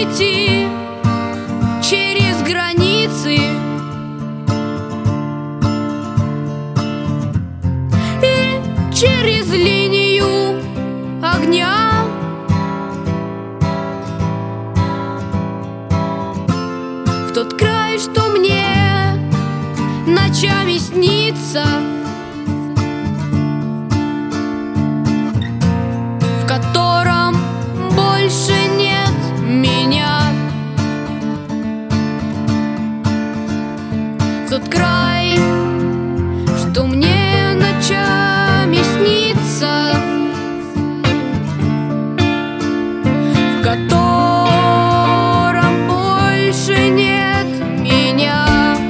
перейти через границы и через линию огня. В тот край, что мне ночами снится, в котором больше нет меня. В тот край, что мне ночами снится, в котором больше нет меня.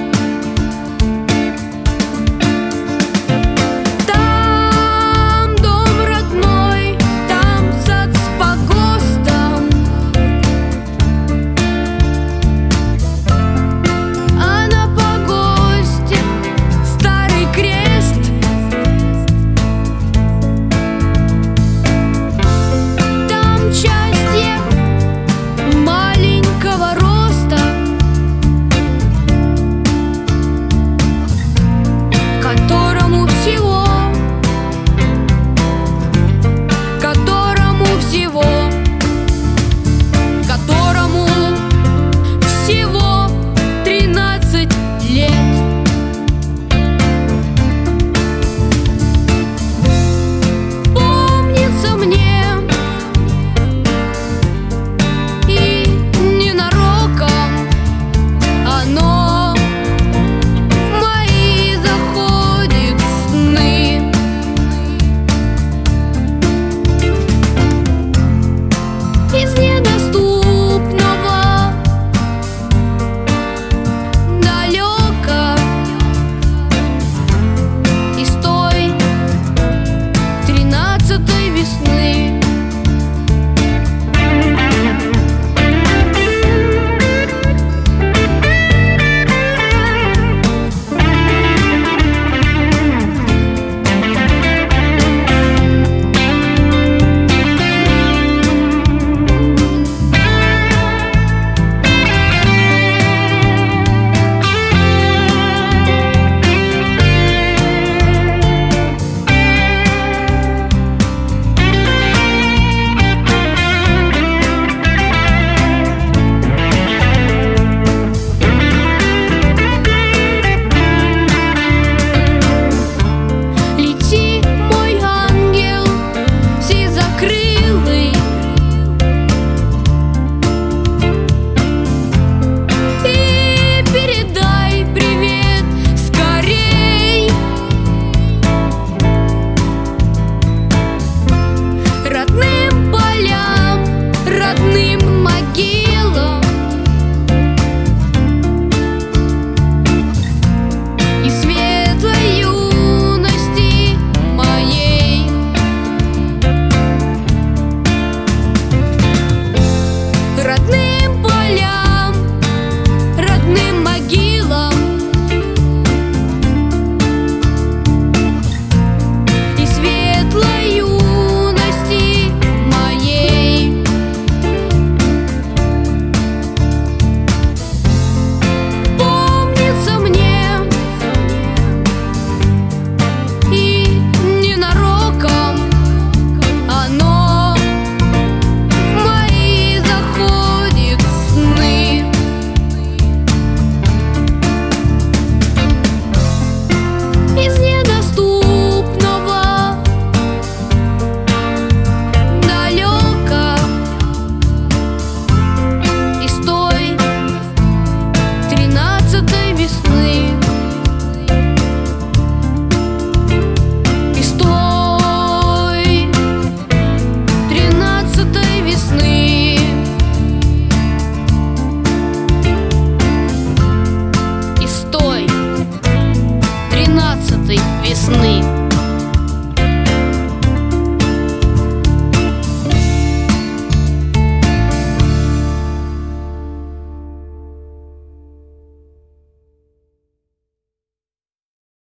Там дом родной, там сад с погостом, а на погосте старый крест. Там счастье маленького роста, которому всего всего 13 лет. Помнится мне, и ненароком оно в мои заходит сны. Из недоступного далеко, из той 13-й весны. Весны.